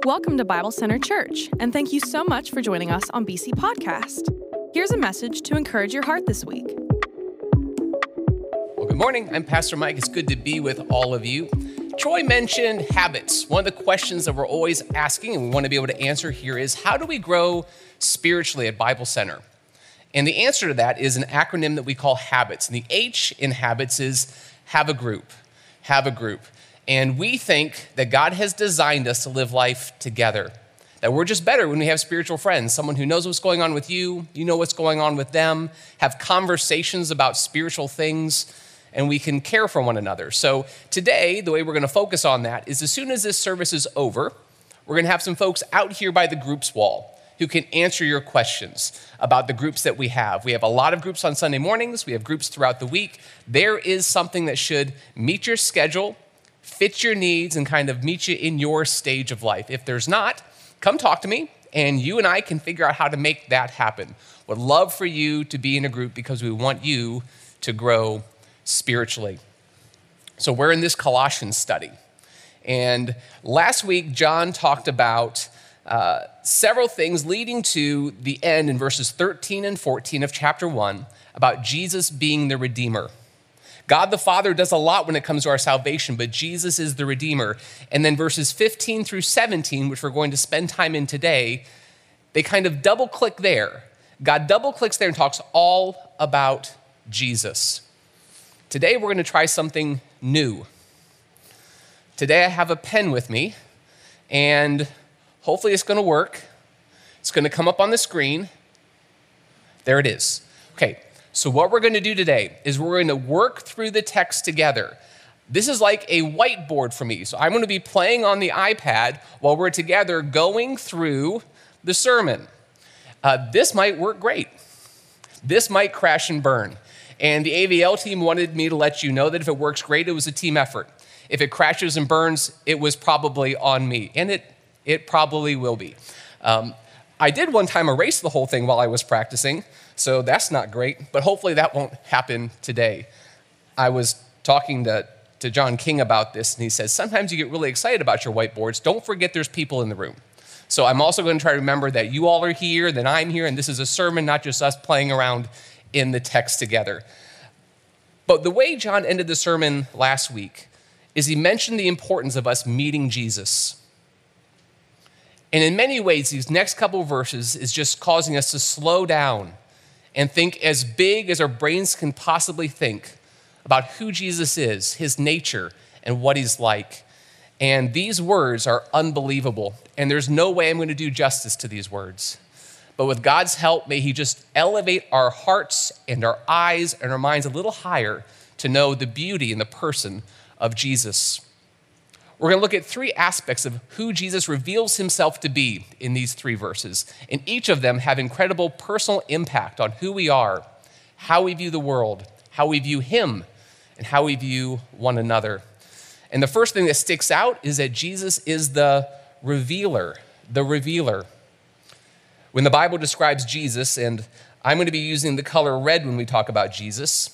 Welcome to Bible Center Church, and thank you so much for joining us on BC Podcast. Here's a message to encourage your heart this week. Well, good morning. I'm Pastor Mike. It's good to be with all of you. Troy mentioned habits. One of the questions that we're always asking and we want to be able to answer here is, how do we grow spiritually at Bible Center? And the answer to that is an acronym that we call HABITS. And the H in HABITS is have a group. Have a group. And we think that God has designed us to live life together. That we're just better when we have spiritual friends, someone who knows what's going on with you, you know what's going on with them, have conversations about spiritual things, and we can care for one another. So today, the way we're going to focus on that is as soon as this service is over, we're going to have some folks out here by the groups wall who can answer your questions about the groups that we have. We have a lot of groups on Sunday mornings. We have groups throughout the week. There is something that should meet your schedule, fit your needs, and kind of meet you in your stage of life. If there's not, come talk to me, and you and I can figure out how to make that happen. Would love for you to be in a group because we want you to grow spiritually. So we're in this Colossians study. And last week, John talked about several things leading to the end in verses 13 and 14 of chapter 1 about Jesus being the Redeemer. God the Father does a lot when it comes to our salvation, but Jesus is the Redeemer. And then verses 15 through 17, which we're going to spend time in today, they kind of double click there. God double clicks there and talks all about Jesus. Today we're going to try something new. Today I have a pen with me, and hopefully it's going to work. It's going to come up on the screen. There it is. Okay. So what we're going to do today is we're going to work through the text together. This is like a whiteboard for me. So I'm going to be playing on the iPad while we're together going through the sermon. This might work great. This might crash and burn. And the AVL team wanted me to let you know that if it works great, it was a team effort. If it crashes and burns, it was probably on me. And it probably will be. I did one time erase the whole thing while I was practicing, so that's not great, but hopefully that won't happen today. I was talking to John King about this, and he says, sometimes you get really excited about your whiteboards. Don't forget there's people in the room. So I'm also going to try to remember that you all are here, that I'm here, and this is a sermon, not just us playing around in the text together. But the way John ended the sermon last week is he mentioned the importance of us meeting Jesus. And in many ways, these next couple of verses is just causing us to slow down and think as big as our brains can possibly think about who Jesus is, his nature, and what he's like. And these words are unbelievable, and there's no way I'm going to do justice to these words. But with God's help, may he just elevate our hearts and our eyes and our minds a little higher to know the beauty in the person of Jesus. We're going to look at three aspects of who Jesus reveals himself to be in these three verses, and each of them have incredible personal impact on who we are, how we view the world, how we view him, and how we view one another. And the first thing that sticks out is that Jesus is the revealer, the revealer. When the Bible describes Jesus, and I'm going to be using the color red when we talk about Jesus,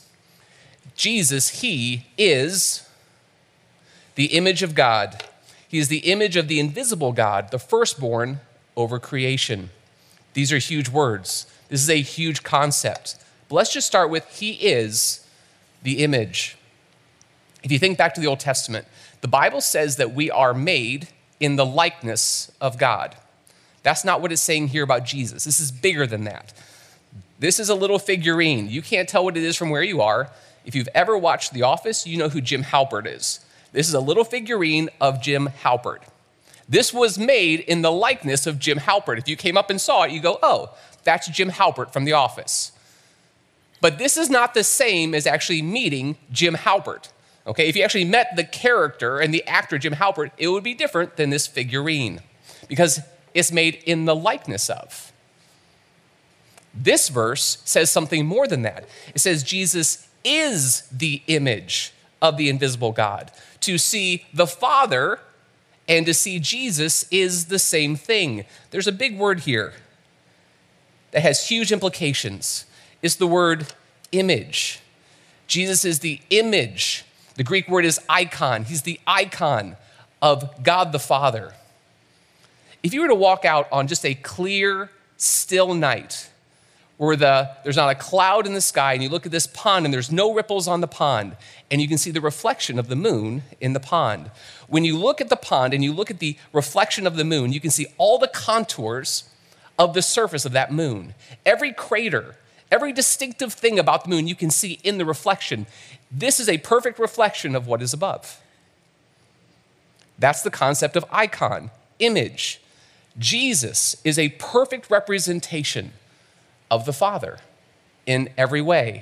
he is the image of God. He is the image of the invisible God, the firstborn over creation. These are huge words. This is a huge concept. But let's just start with he is the image. If you think back to the Old Testament, the Bible says that we are made in the likeness of God. That's not what it's saying here about Jesus. This is bigger than that. This is a little figurine. You can't tell what it is from where you are. If you've ever watched The Office, you know who Jim Halpert is. This is a little figurine of Jim Halpert. This was made in the likeness of Jim Halpert. If you came up and saw it, you go, oh, that's Jim Halpert from The Office. But this is not the same as actually meeting Jim Halpert. Okay, if you actually met the character and the actor Jim Halpert, it would be different than this figurine because it's made in the likeness of. This verse says something more than that. It says Jesus is the image of the invisible God. To see the Father and to see Jesus is the same thing. There's a big word here that has huge implications. It's the word image. Jesus is the image. The Greek word is icon. He's the icon of God the Father. If you were to walk out on just a clear, still night where there's not a cloud in the sky, and you look at this pond and there's no ripples on the pond, and you can see the reflection of the moon in the pond. When you look at the pond and you look at the reflection of the moon, you can see all the contours of the surface of that moon. Every crater, every distinctive thing about the moon you can see in the reflection. This is a perfect reflection of what is above. That's the concept of icon, image. Jesus is a perfect representation of the Father in every way.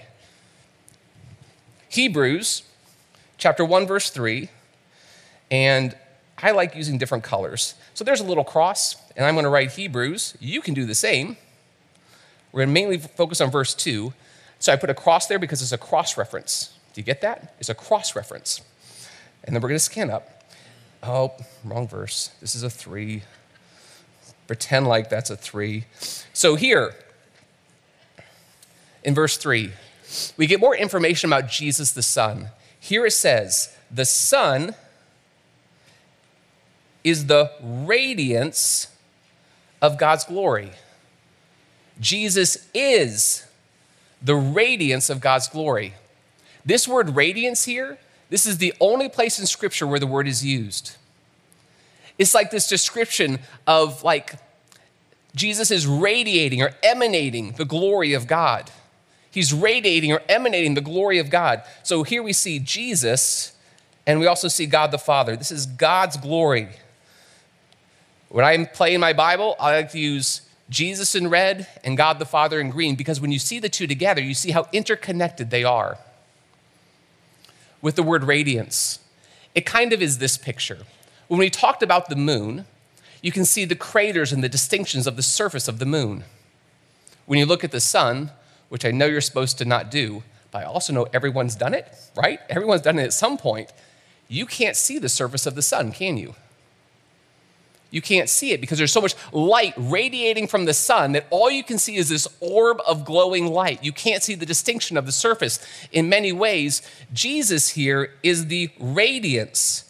Hebrews chapter 1, verse 3, and I like using different colors. So there's a little cross, and I'm going to write Hebrews. You can do the same. We're going to mainly focus on verse 2. So I put a cross there because it's a cross reference. Do you get that? It's a cross reference. And then we're going to scan up. Oh, wrong verse. This is a 3. Pretend like that's a 3. So here, in verse 3, we get more information about Jesus the Son. Here it says, the Son is the radiance of God's glory. Jesus is the radiance of God's glory. This word radiance here, this is the only place in Scripture where the word is used. It's like this description of like Jesus is radiating or emanating the glory of God. He's radiating or emanating the glory of God. So here we see Jesus, and we also see God the Father. This is God's glory. When I'm playing my Bible, I like to use Jesus in red and God the Father in green, because when you see the two together, you see how interconnected they are. With the word radiance, it kind of is this picture. When we talked about the moon, you can see the craters and the distinctions of the surface of the moon. When you look at the sun, which I know you're supposed to not do, but I also know everyone's done it, right? Everyone's done it at some point. You can't see the surface of the sun, can you? You can't see it because there's so much light radiating from the sun that all you can see is this orb of glowing light. You can't see the distinction of the surface. In many ways, Jesus here is the radiance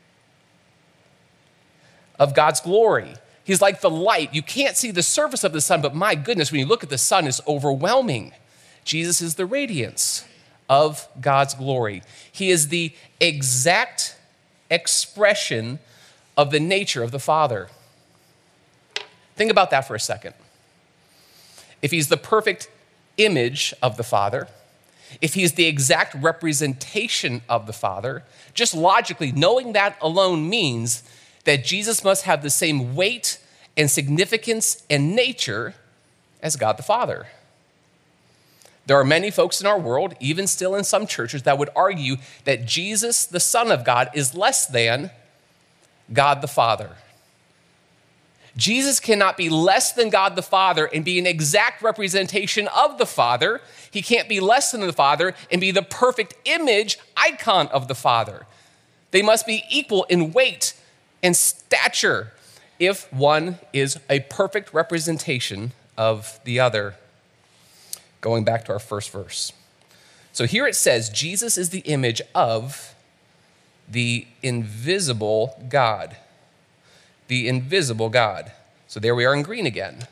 of God's glory. He's like the light. You can't see the surface of the sun, but my goodness, when you look at the sun, it's overwhelming. Jesus is the radiance of God's glory. He is the exact expression of the nature of the Father. Think about that for a second. If he's the perfect image of the Father, if he's the exact representation of the Father, just logically, knowing that alone means that Jesus must have the same weight and significance and nature as God the Father. There are many folks in our world, even still in some churches, that would argue that Jesus, the Son of God, is less than God the Father. Jesus cannot be less than God the Father and be an exact representation of the Father. He can't be less than the Father and be the perfect image, icon of the Father. They must be equal in weight and stature if one is a perfect representation of the other. Going back to our first verse. So here it says, Jesus is the image of the invisible God. The invisible God. So there we are in green again.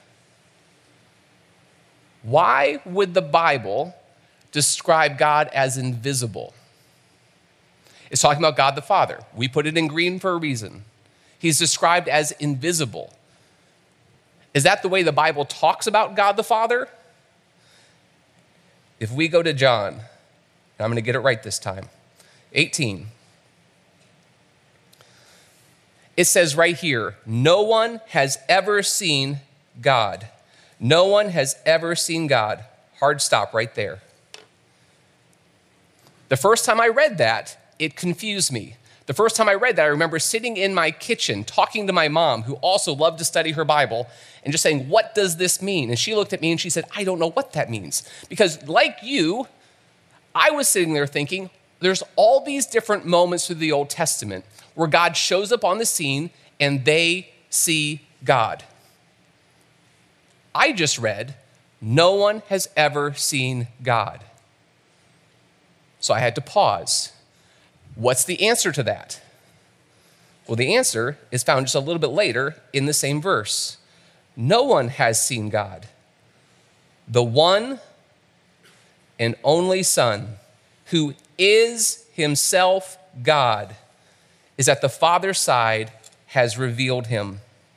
Why would the Bible describe God as invisible? It's talking about God the Father. We put it in green for a reason. He's described as invisible. Is that the way the Bible talks about God the Father? If we go to John, and I'm going to get it right this time, 18. It says right here, no one has ever seen God. No one has ever seen God. Hard stop right there. The first time I read that, it confused me. The first time I read that, I remember sitting in my kitchen talking to my mom, who also loved to study her Bible, and just saying, what does this mean? And she looked at me and she said, I don't know what that means. Because like you, I was sitting there thinking, there's all these different moments through the Old Testament where God shows up on the scene and they see God. I just read, no one has ever seen God. So I had to pause. What's the answer to that? Well, the answer is found just a little bit later in the same verse. No one has seen God. The one and only Son, who is himself God, is at the Father's side, has revealed him.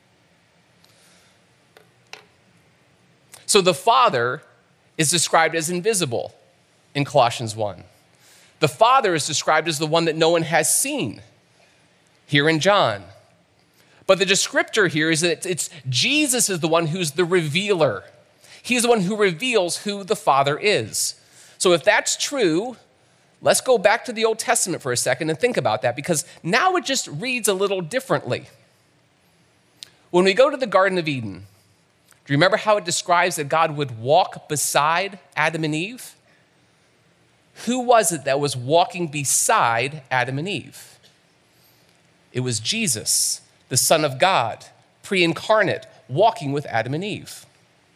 So the Father is described as invisible in Colossians 1. The Father is described as the one that no one has seen here in John. But the descriptor here is that it's Jesus is the one who's the revealer. He's the one who reveals who the Father is. So if that's true, let's go back to the Old Testament for a second and think about that, because now it just reads a little differently. When we go to the Garden of Eden, do you remember how it describes that God would walk beside Adam and Eve? Who was it that was walking beside Adam and Eve? It was Jesus, the Son of God, pre-incarnate, walking with Adam and Eve.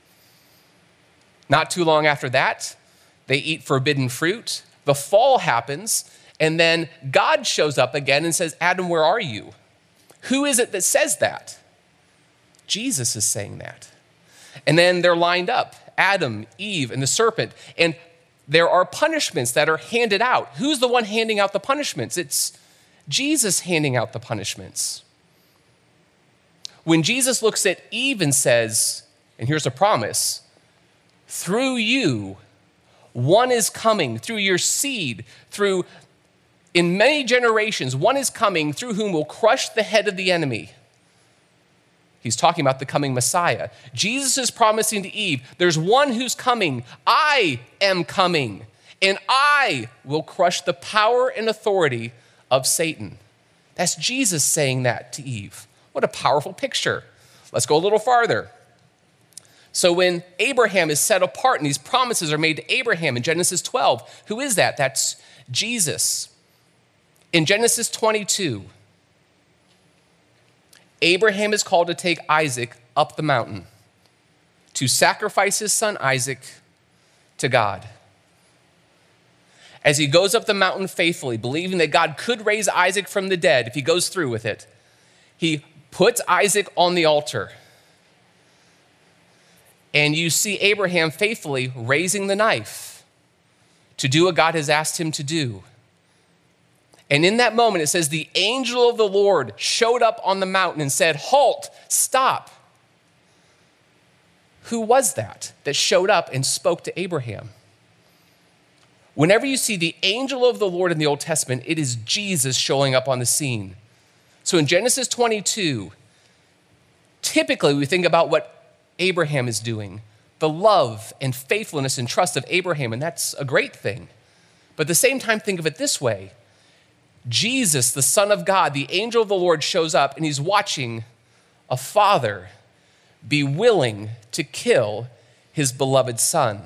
Not too long after that, they eat forbidden fruit. The fall happens, and then God shows up again and says, Adam, where are you? Who is it that says that? Jesus is saying that. And then they're lined up, Adam, Eve, and the serpent. And there are punishments that are handed out. Who's the one handing out the punishments? It's Jesus handing out the punishments. When Jesus looks at Eve and says, and here's a promise, through you, one is coming, through your seed, in many generations, one is coming through whom will crush the head of the enemy. He's talking about the coming Messiah. Jesus is promising to Eve, there's one who's coming. I am coming, and I will crush the power and authority of Satan. That's Jesus saying that to Eve. What a powerful picture. Let's go a little farther. So when Abraham is set apart and these promises are made to Abraham in Genesis 12, who is that? That's Jesus. In Genesis 22, Abraham is called to take Isaac up the mountain to sacrifice his son Isaac to God. As he goes up the mountain faithfully, believing that God could raise Isaac from the dead if he goes through with it, he puts Isaac on the altar. And you see Abraham faithfully raising the knife to do what God has asked him to do. And in that moment, it says, the angel of the Lord showed up on the mountain and said, halt, stop. Who was that showed up and spoke to Abraham? Whenever you see the angel of the Lord in the Old Testament, it is Jesus showing up on the scene. So in Genesis 22, typically we think about what Abraham is doing, the love and faithfulness and trust of Abraham, and that's a great thing. But at the same time, think of it this way. Jesus, the Son of God, the angel of the Lord shows up, and he's watching a father be willing to kill his beloved son.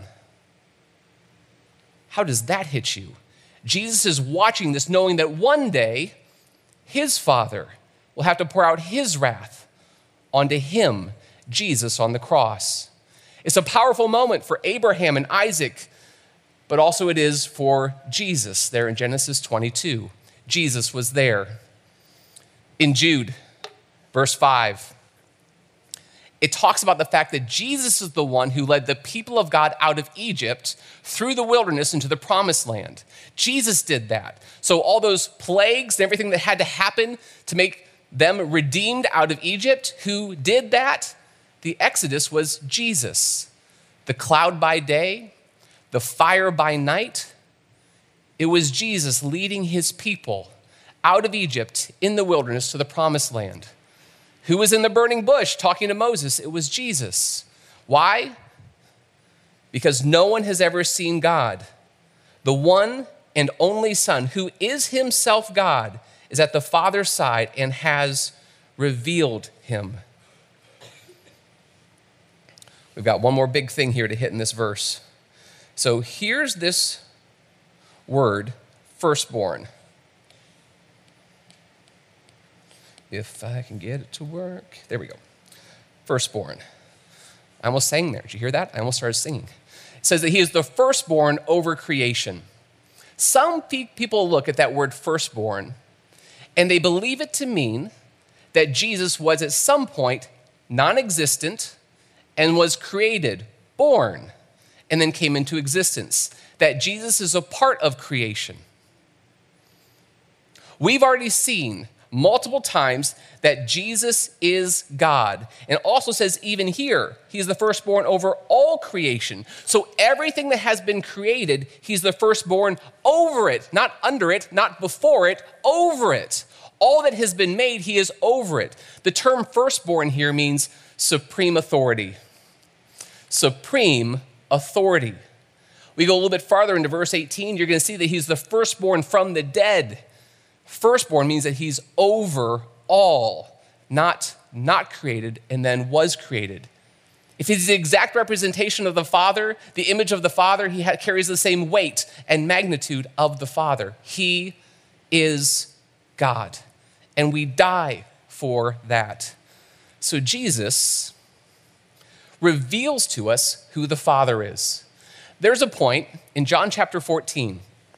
How does that hit you? Jesus is watching this, knowing that one day his father will have to pour out his wrath onto him, Jesus, on the cross. It's a powerful moment for Abraham and Isaac, but also it is for Jesus there in Genesis 22. Jesus was there. In Jude, verse 5, it talks about the fact that Jesus is the one who led the people of God out of Egypt through the wilderness into the promised land. Jesus did that. So all those plagues and everything that had to happen to make them redeemed out of Egypt, who did that? The Exodus was Jesus. The cloud by day, the fire by night. It was Jesus leading his people out of Egypt in the wilderness to the promised land. Who was in the burning bush talking to Moses? It was Jesus. Why? Because no one has ever seen God. The one and only Son, who is himself God, is at the Father's side and has revealed him. We've got one more big thing here to hit in this verse. So here's this word, firstborn. If I can get it to work. There we go. Firstborn. I almost sang there. Did you hear that? I almost started singing. It says that he is the firstborn over creation. Some people look at that word firstborn And they believe it to mean that Jesus was at some point non-existent and was created, born, and then came into existence. That Jesus is a part of creation. We've already seen multiple times that Jesus is God. And it also says even here, he's the firstborn over all creation. So everything that has been created, he's the firstborn over it, not under it, not before it, over it. All that has been made, he is over it. The term firstborn here means supreme authority. Supreme authority. We go a little bit farther into verse 18, you're going to see that he's the firstborn from the dead. Firstborn means that he's over all, not created and then was created. If he's the exact representation of the Father, the image of the Father, he carries the same weight and magnitude of the Father. He is God, and we die for that. So Jesus reveals to us who the Father is. There's a point in John chapter 14.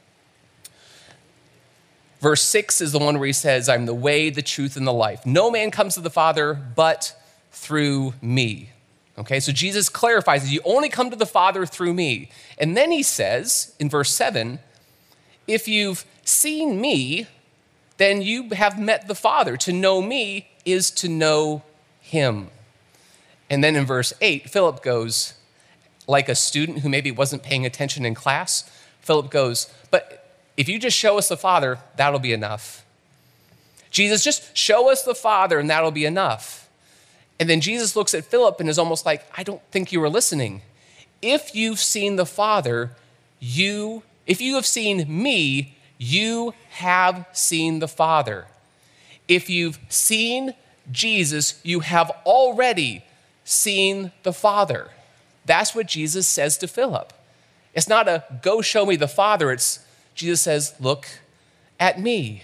Verse 6 is the one where he says, I'm the way, the truth, and the life. No man comes to the Father but through me. Okay, so Jesus clarifies that you only come to the Father through me. And then he says in verse 7, if you've seen me, then you have met the Father. To know me is to know him. And then in verse 8, Philip goes, like a student who maybe wasn't paying attention in class, Philip goes, but if you just show us the Father, that'll be enough. Jesus, just show us the Father and that'll be enough. And then Jesus looks at Philip and is almost like, I don't think you were listening. If you've seen the Father, if you have seen me, you have seen the Father. If you've seen Jesus, you have already seen the Father. That's what Jesus says to Philip. It's not a go show me the Father. It's Jesus says, look at me.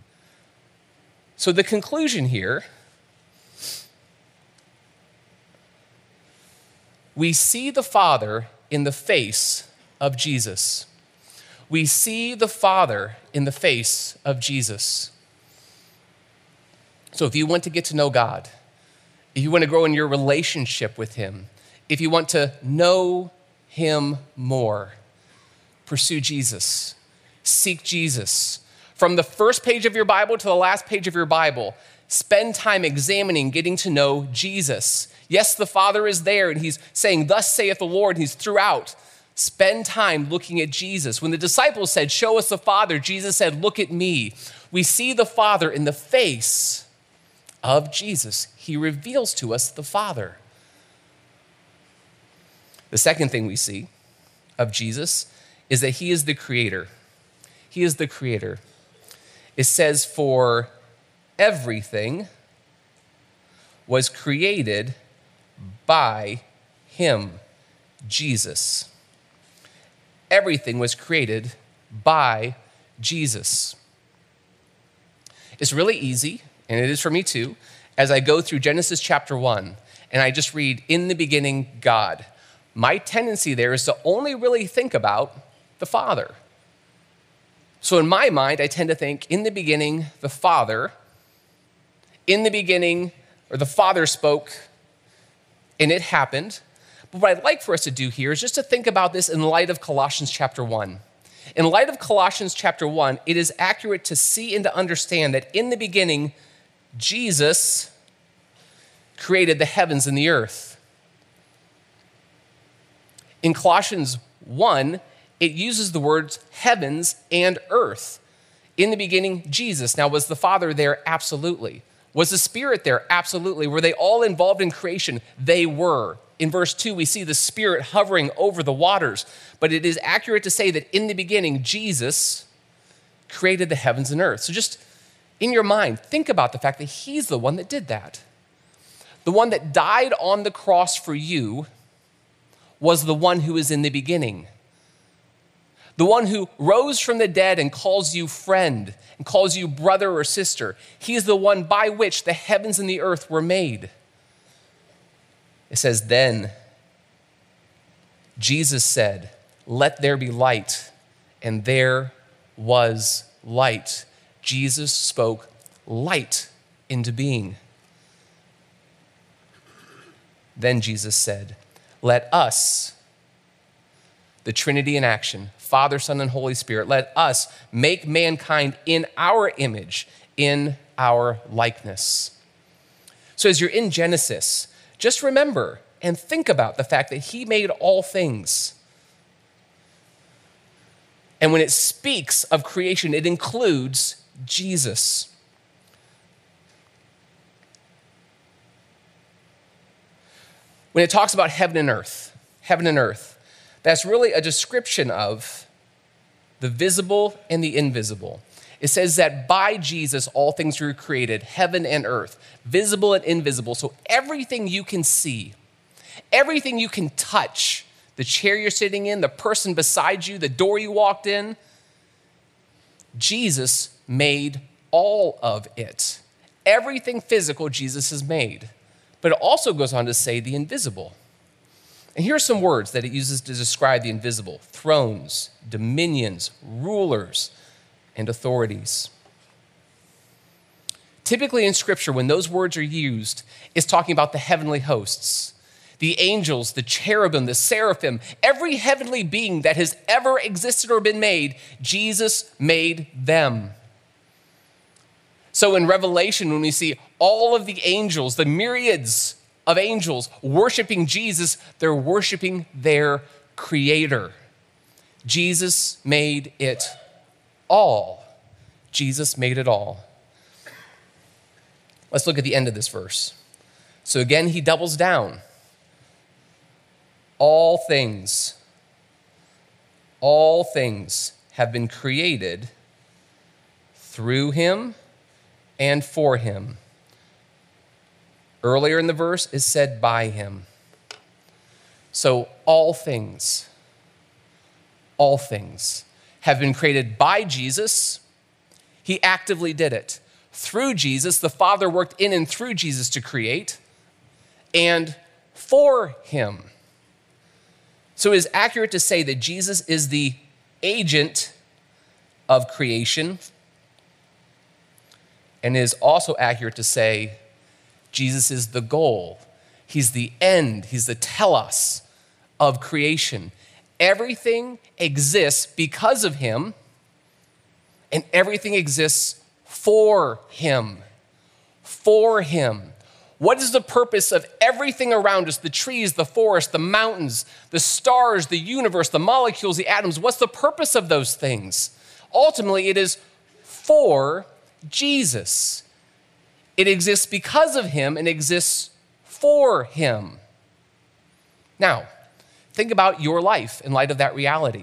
So the conclusion here, we see the Father in the face of Jesus. We see the Father in the face of Jesus. So if you want to get to know God, if you want to grow in your relationship with him, if you want to know him more, pursue Jesus. Seek Jesus. From the first page of your Bible to the last page of your Bible, spend time examining, getting to know Jesus. Yes, the Father is there and he's saying, thus saith the Lord, and he's throughout. Spend time looking at Jesus. When the disciples said, show us the Father, Jesus said, look at me. We see the Father in the face of Jesus. He reveals to us the Father. The second thing we see of Jesus is that he is the creator. He is the creator. It says, for everything was created by him, Jesus. Everything was created by Jesus. It's really easy, and it is for me too, as I go through Genesis chapter 1, and I just read, in the beginning, God. My tendency there is to only really think about the Father. So in my mind, I tend to think, in the beginning, the Father. In the beginning, or the Father spoke, and it happened. But what I'd like for us to do here is just to think about this in light of Colossians chapter 1. In light of Colossians chapter 1, it is accurate to see and to understand that in the beginning, Jesus created the heavens and the earth. In Colossians 1, it uses the words heavens and earth. In the beginning, Jesus. Now, was the Father there? Absolutely. Was the Spirit there? Absolutely. Were they all involved in creation? They were. In verse 2, we see the Spirit hovering over the waters. But it is accurate to say that in the beginning, Jesus created the heavens and earth. So just in your mind, think about the fact that he's the one that did that. The one that died on the cross for you was the one who is in the beginning. The one who rose from the dead and calls you friend and calls you brother or sister. He is the one by which the heavens and the earth were made. It says, then Jesus said, let there be light, and there was light. Jesus spoke light into being. Then Jesus said, let us, the Trinity in action, Father, Son, and Holy Spirit, let us make mankind in our image, in our likeness. So as you're in Genesis, just remember and think about the fact that he made all things. And when it speaks of creation, it includes Jesus. When it talks about heaven and earth, that's really a description of the visible and the invisible. It says that by Jesus, all things were created, heaven and earth, visible and invisible. So everything you can see, everything you can touch, the chair you're sitting in, the person beside you, the door you walked in, Jesus made all of it. Everything physical Jesus has made. But it also goes on to say the invisible. And here are some words that it uses to describe the invisible: thrones, dominions, rulers, and authorities. Typically in Scripture, when those words are used, it's talking about the heavenly hosts, the angels, the cherubim, the seraphim, every heavenly being that has ever existed or been made, Jesus made them. So in Revelation, when we see all of the angels, the myriads of angels worshiping Jesus, they're worshiping their Creator. Jesus made it all. Jesus made it all. Let's look at the end of this verse. So again, he doubles down. All things have been created through him and for him. Earlier in the verse, it said by him. So all things have been created by Jesus. He actively did it. Through Jesus, the Father worked in and through Jesus to create, and for him. So it is accurate to say that Jesus is the agent of creation, and it is also accurate to say Jesus is the goal. He's the end. He's the telos of creation. Everything exists because of him, and everything exists for him. For him. What is the purpose of everything around us? The trees, the forest, the mountains, the stars, the universe, the molecules, the atoms. What's the purpose of those things? Ultimately, it is for Jesus. It exists because of him and exists for him. Now, think about your life in light of that reality.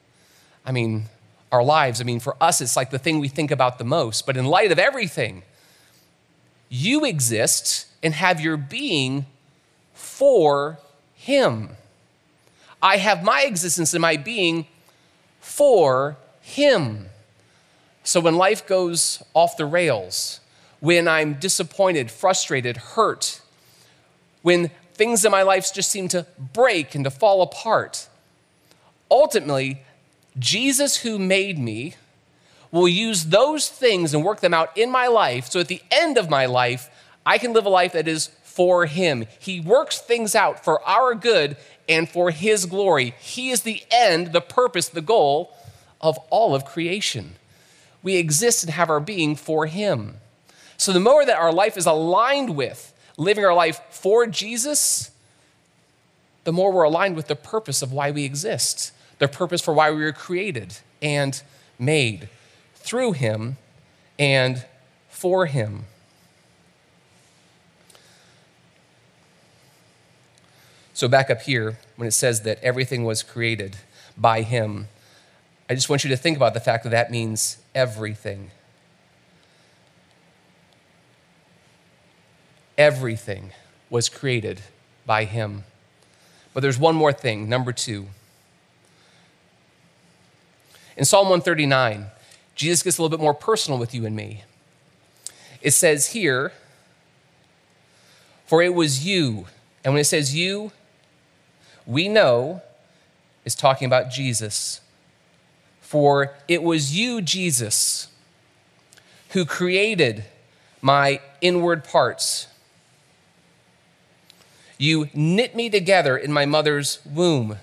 Our lives, for us, it's like the thing we think about the most. But in light of everything, you exist and have your being for him. I have my existence and my being for him. So when life goes off the rails, when I'm disappointed, frustrated, hurt, when things in my life just seem to break and to fall apart, ultimately, Jesus, who made me, will use those things and work them out in my life so at the end of my life, I can live a life that is for him. He works things out for our good and for his glory. He is the end, the purpose, the goal of all of creation. We exist and have our being for him. So the more that our life is aligned with living our life for Jesus, the more we're aligned with the purpose of why we exist, the purpose for why we were created and made through him and for him. So back up here, when it says that everything was created by him, I just want you to think about the fact that that means everything. Everything was created by him. But there's one more thing, number 2. In Psalm 139, Jesus gets a little bit more personal with you and me. It says here, for it was you. And when it says you, we know it's talking about Jesus. For it was you, Jesus, who created my inward parts. You knit me together in my mother's womb.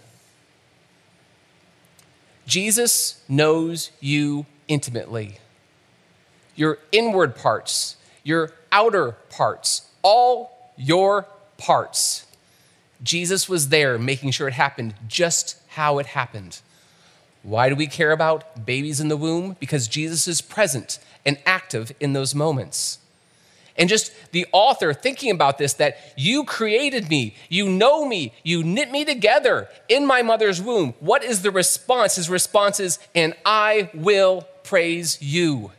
Jesus knows you intimately. Your inward parts, your outer parts, all your parts. Jesus was there making sure it happened just how it happened. Why do we care about babies in the womb? Because Jesus is present and active in those moments. And just the author thinking about this, that you created me, you know me, you knit me together in my mother's womb. What is the response? His response is, and I will praise you.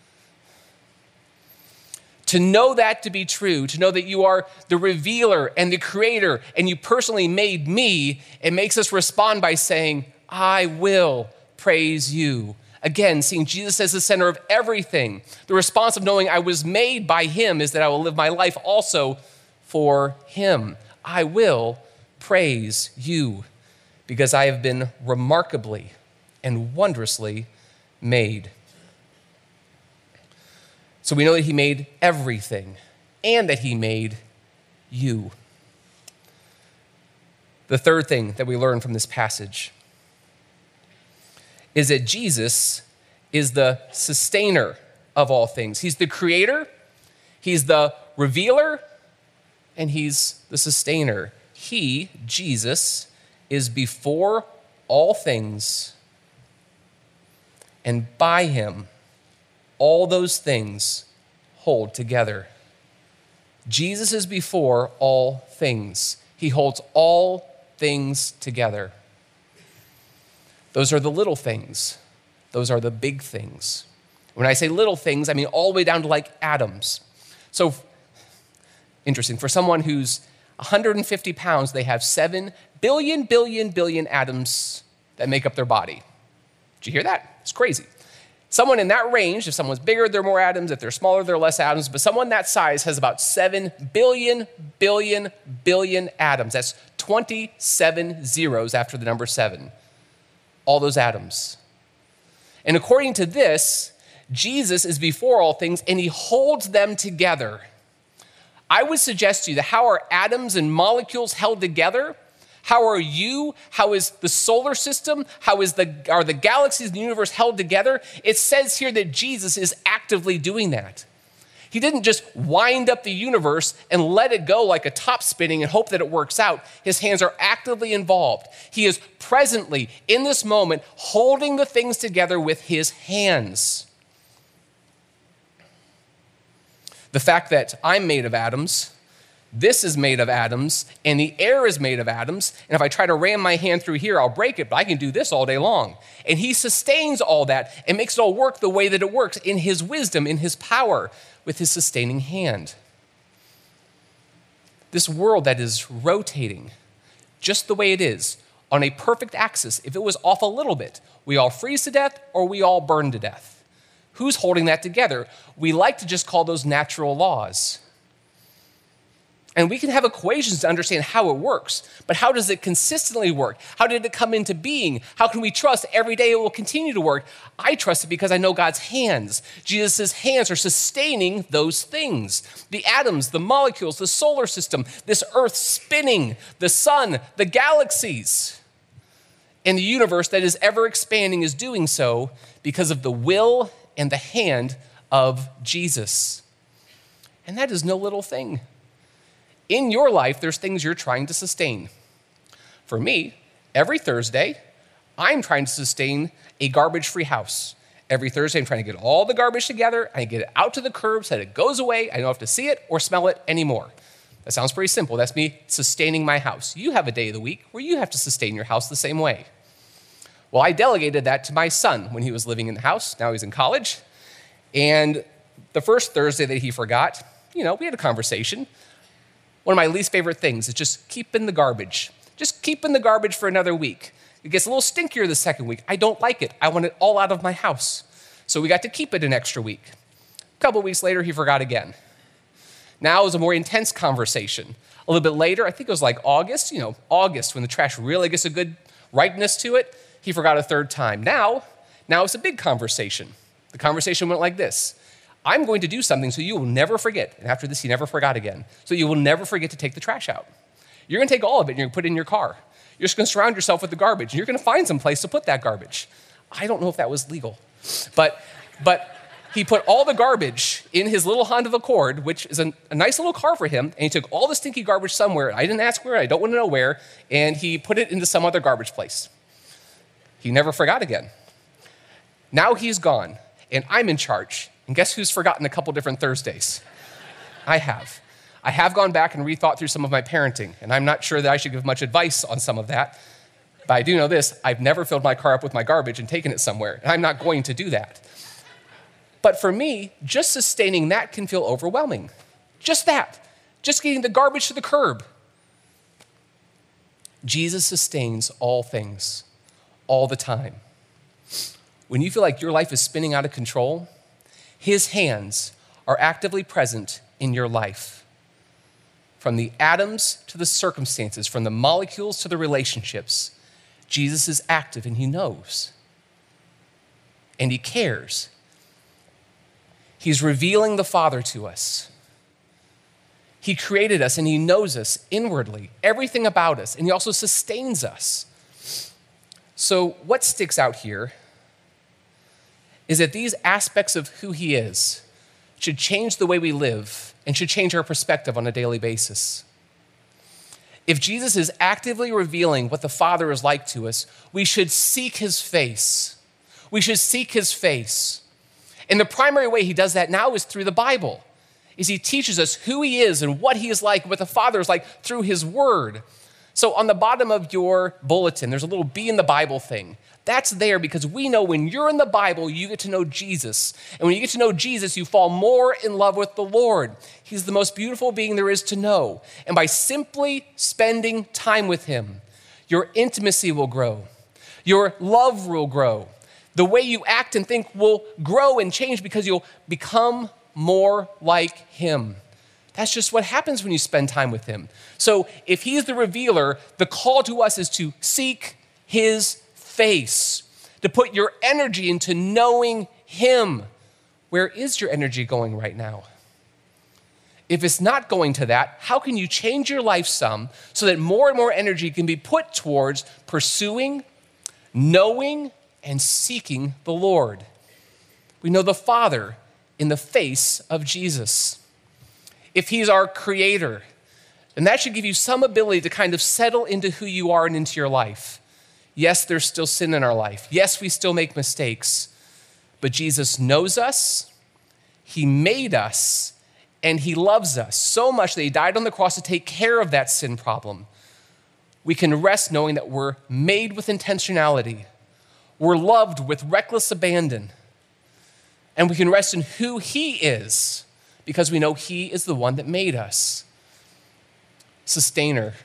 To know that to be true, to know that you are the revealer and the creator, and you personally made me, it makes us respond by saying, I will praise you. Again, seeing Jesus as the center of everything. The response of knowing I was made by him is that I will live my life also for him. I will praise you because I have been remarkably and wondrously made. So we know that he made everything and that he made you. The third thing that we learn from this passage is that Jesus is the sustainer of all things. He's the creator, he's the revealer, and he's the sustainer. He, Jesus, is before all things, and by him, all those things hold together. Jesus is before all things. He holds all things together. Those are the little things. Those are the big things. When I say little things, I mean all the way down to like atoms. So, interesting, for someone who's 150 pounds, they have 7 billion atoms that make up their body. Did you hear that? It's crazy. Someone in that range, if someone's bigger, there are more atoms. If they're smaller, there are less atoms. But someone that size has about 7 billion atoms. That's 27 zeros after the number 7. All those atoms. And according to this, Jesus is before all things and he holds them together. I would suggest to you that how are atoms and molecules held together? How are you? How is the solar system? How are the galaxies in the universe held together? It says here that Jesus is actively doing that. He didn't just wind up the universe and let it go like a top spinning and hope that it works out. His hands are actively involved. He is presently, in this moment, holding the things together with his hands. The fact that I'm made of atoms, this is made of atoms, and the air is made of atoms, and if I try to ram my hand through here, I'll break it, but I can do this all day long. And he sustains all that and makes it all work the way that it works in his wisdom, in his power, with his sustaining hand. This world that is rotating just the way it is, on a perfect axis, if it was off a little bit, we all freeze to death or we all burn to death. Who's holding that together? We like to just call those natural laws. And we can have equations to understand how it works, but how does it consistently work? How did it come into being? How can we trust every day it will continue to work? I trust it because I know God's hands. Jesus' hands are sustaining those things. The atoms, the molecules, the solar system, this earth spinning, the sun, the galaxies, and the universe that is ever expanding is doing so because of the will and the hand of Jesus. And that is no little thing. In your life, there's things you're trying to sustain. For me, every Thursday, I'm trying to sustain a garbage-free house. Every Thursday, I'm trying to get all the garbage together, I get it out to the curb so that it goes away, I don't have to see it or smell it anymore. That sounds pretty simple. That's me sustaining my house. You have a day of the week where you have to sustain your house the same way. Well, I delegated that to my son when he was living in the house. Now he's in college. And the first Thursday that he forgot, we had a conversation. One of my least favorite things is just keeping the garbage. Just keeping the garbage for another week. It gets a little stinkier the second week. I don't like it. I want it all out of my house. So we got to keep it an extra week. A couple of weeks later, he forgot again. Now it was a more intense conversation. A little bit later, I think it was like August, August when the trash really gets a good ripeness to it, he forgot a third time. Now it's a big conversation. The conversation went like this. I'm going to do something so you will never forget. And after this, he never forgot again. So you will never forget to take the trash out. You're going to take all of it and you're going to put it in your car. You're just going to surround yourself with the garbage, and you're going to find some place to put that garbage. I don't know if that was legal, but he put all the garbage in his little Honda Accord, which is a nice little car for him, and he took all the stinky garbage somewhere. I didn't ask where, I don't want to know where, and he put it into some other garbage place. He never forgot again. Now he's gone, and I'm in charge. And guess who's forgotten a couple different Thursdays? I have. I have gone back and rethought through some of my parenting, and I'm not sure that I should give much advice on some of that, but I do know this: I've never filled my car up with my garbage and taken it somewhere, and I'm not going to do that. But for me, just sustaining that can feel overwhelming. Just that, just getting the garbage to the curb. Jesus sustains all things, all the time. When you feel like your life is spinning out of control, his hands are actively present in your life. From the atoms to the circumstances, from the molecules to the relationships, Jesus is active and he knows. And he cares. He's revealing the Father to us. He created us and he knows us inwardly, everything about us, and he also sustains us. So what sticks out here is that these aspects of who he is should change the way we live and should change our perspective on a daily basis. If Jesus is actively revealing what the Father is like to us, we should seek his face. We should seek his face. And the primary way he does that now is through the Bible, is he teaches us who he is and what he is like, what the Father is like through his word. So on the bottom of your bulletin, there's a little Be in the Bible thing. That's there because we know when you're in the Bible, you get to know Jesus. And when you get to know Jesus, you fall more in love with the Lord. He's the most beautiful being there is to know. And by simply spending time with him, your intimacy will grow. Your love will grow. The way you act and think will grow and change because you'll become more like him. That's just what happens when you spend time with him. So if he's the revealer, the call to us is to seek his face, to put your energy into knowing him. Where is your energy going right now? If it's not going to that, how can you change your life some so that more and more energy can be put towards pursuing, knowing, and seeking the Lord? We know the Father in the face of Jesus. If he's our creator, then that should give you some ability to kind of settle into who you are and into your life. Yes, there's still sin in our life. Yes, we still make mistakes. But Jesus knows us, he made us, and he loves us so much that he died on the cross to take care of that sin problem. We can rest knowing that we're made with intentionality. We're loved with reckless abandon. And we can rest in who he is because we know he is the one that made us. Sustainer.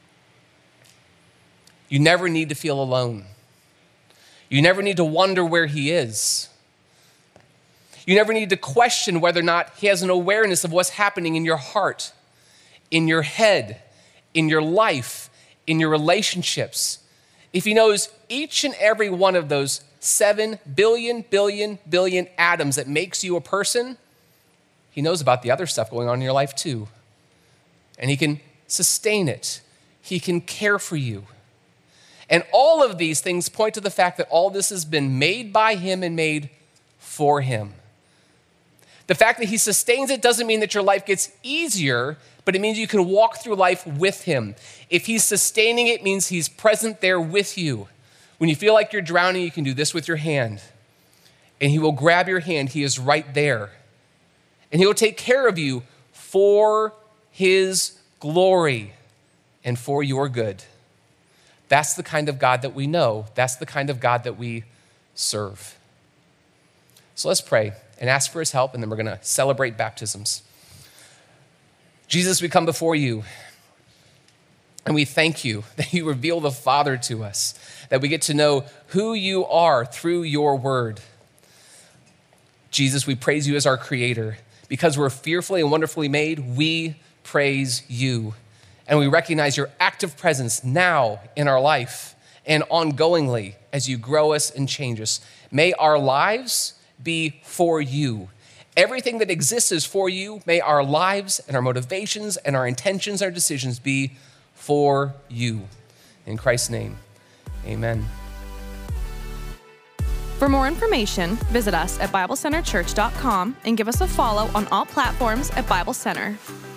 You never need to feel alone. You never need to wonder where he is. You never need to question whether or not he has an awareness of what's happening in your heart, in your head, in your life, in your relationships. If he knows each and every one of those 7 billion atoms that makes you a person, he knows about the other stuff going on in your life too. And he can sustain it. He can care for you. And all of these things point to the fact that all this has been made by him and made for him. The fact that he sustains it doesn't mean that your life gets easier, but it means you can walk through life with him. If he's sustaining it, it means he's present there with you. When you feel like you're drowning, you can do this with your hand. And he will grab your hand. He is right there. And he will take care of you for his glory and for your good. That's the kind of God that we know. That's the kind of God that we serve. So let's pray and ask for his help, and then we're going to celebrate baptisms. Jesus, we come before you, and we thank you that you reveal the Father to us, that we get to know who you are through your word. Jesus, we praise you as our creator. Because we're fearfully and wonderfully made, we praise you. And we recognize your active presence now in our life and ongoingly as you grow us and change us. May our lives be for you. Everything that exists is for you. May our lives and our motivations and our intentions, our decisions be for you. In Christ's name, amen. For more information, visit us at BibleCenterChurch.com and give us a follow on all platforms at Bible Center.